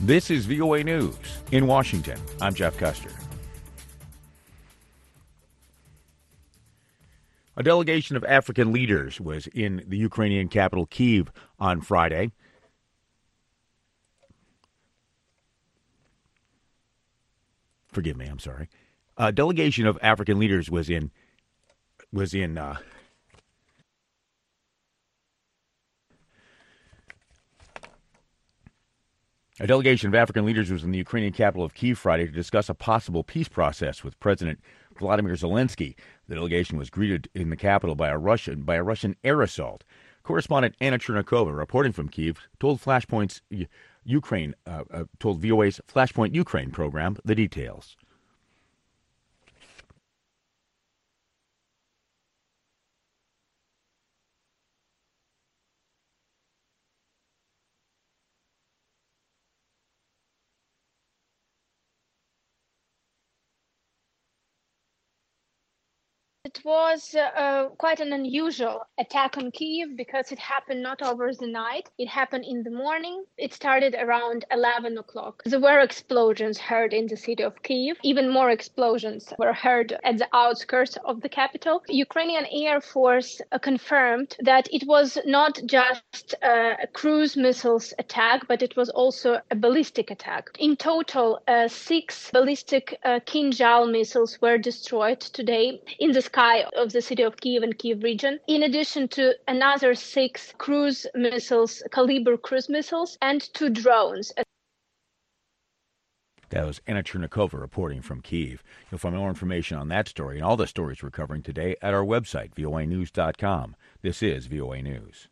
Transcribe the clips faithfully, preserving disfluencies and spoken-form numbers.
This is V O A News. In Washington, I'm Jeff Custer. A delegation of African leaders was in the Ukrainian capital, Kyiv, on Friday. Forgive me, I'm sorry. A delegation of African leaders was in was in uh, A delegation of African leaders was in the Ukrainian capital of Kyiv Friday to discuss a possible peace process with President Vladimir Zelensky. The delegation was greeted in the capital by a Russian by a Russian air assault. Correspondent Anna Chernakova, reporting from Kyiv, told Flashpoint's Ukraine uh, uh, told V O A's Flashpoint Ukraine program the details. It was uh, quite an unusual attack on Kyiv because it happened not over the night. It happened in the morning. It started around eleven o'clock. There were explosions heard in the city of Kyiv. Even more explosions were heard at the outskirts of the capital. Ukrainian Air Force uh, confirmed that it was not just uh, a cruise missiles attack, but it was also a ballistic attack. In total, uh, six ballistic uh, Kinjal missiles were destroyed today in the sky of the city of Kyiv and Kyiv region, in addition to another six cruise missiles, Kalibr cruise missiles, and two drones. That was Anna Chernakova reporting from Kyiv. You'll find more information on that story and all the stories we're covering today at our website, V O A news dot com. This is V O A News.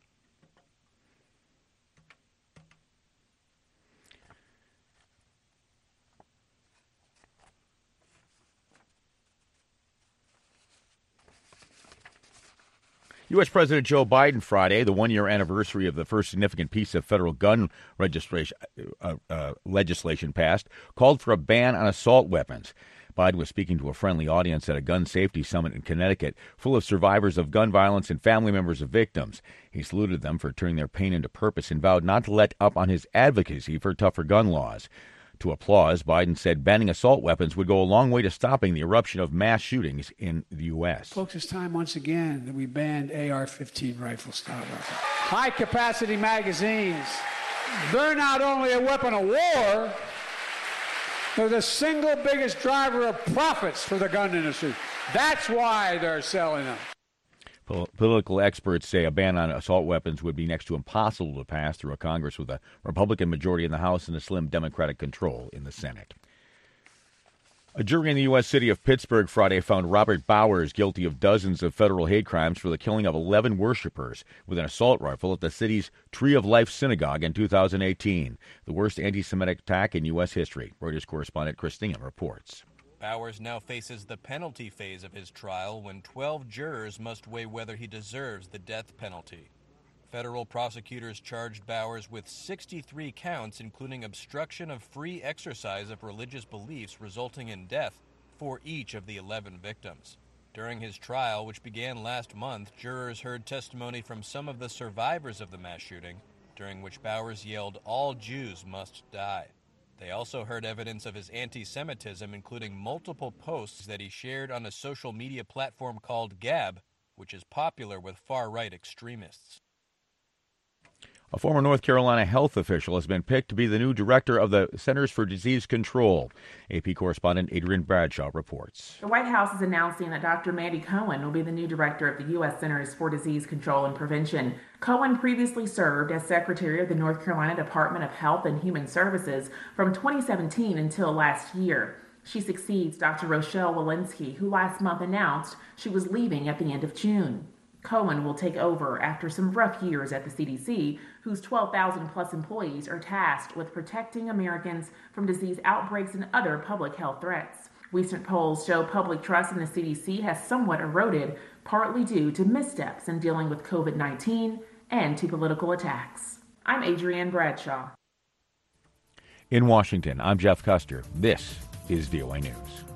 U S. President Joe Biden Friday, the one-year anniversary of the first significant piece of federal gun registration uh, uh, legislation passed, called for a ban on assault weapons. Biden was speaking to a friendly audience at a gun safety summit in Connecticut, full of survivors of gun violence and family members of victims. He saluted them for turning their pain into purpose and vowed not to let up on his advocacy for tougher gun laws. To applause, Biden said banning assault weapons would go a long way to stopping the eruption of mass shootings in the U S. Folks, it's time once again that we banned A R fifteen rifle-style weapons. High-capacity magazines. They're not only a weapon of war, they're the single biggest driver of profits for the gun industry. That's why they're selling them. Political experts say a ban on assault weapons would be next to impossible to pass through a Congress with a Republican majority in the House and a slim Democratic control in the Senate. A jury in the U S city of Pittsburgh Friday found Robert Bowers guilty of dozens of federal hate crimes for the killing of eleven worshipers with an assault rifle at the city's Tree of Life Synagogue in two thousand eighteen, the worst anti-Semitic attack in U S history. Reuters correspondent Christina reports. Bowers now faces the penalty phase of his trial when twelve jurors must weigh whether he deserves the death penalty. Federal prosecutors charged Bowers with sixty-three counts, including obstruction of free exercise of religious beliefs resulting in death for each of the eleven victims. During his trial, which began last month, jurors heard testimony from some of the survivors of the mass shooting, during which Bowers yelled, "All Jews must die." They also heard evidence of his anti-Semitism, including multiple posts that he shared on a social media platform called Gab, which is popular with far-right extremists. A former North Carolina health official has been picked to be the new director of the Centers for Disease Control. A P correspondent Adrienne Bradshaw reports. The White House is announcing that Doctor Mandy Cohen will be the new director of the U S. Centers for Disease Control and Prevention. Cohen previously served as secretary of the North Carolina Department of Health and Human Services from twenty seventeen until last year. She succeeds Doctor Rochelle Walensky, who last month announced she was leaving at the end of June. Cohen will take over after some rough years at the C D C, whose twelve thousand plus employees are tasked with protecting Americans from disease outbreaks and other public health threats. Recent polls show public trust in the C D C has somewhat eroded, partly due to missteps in dealing with covid nineteen and to political attacks. I'm Adrienne Bradshaw. In Washington, I'm Jeff Custer. This is V O A News.